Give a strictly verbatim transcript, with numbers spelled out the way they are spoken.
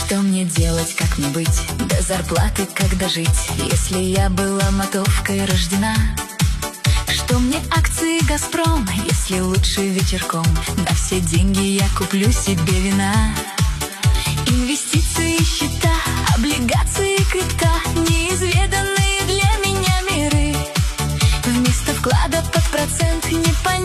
Что мне делать, как мне быть? Без зарплаты, когда жить, если я была мотовкой рождена? Что мне акции «Газпром», если лучше вечерком на все деньги я куплю себе вина? Инвестиции, счета, облигации, крипта, неизведанные для меня миры. Вместо вклада под процент не пойму.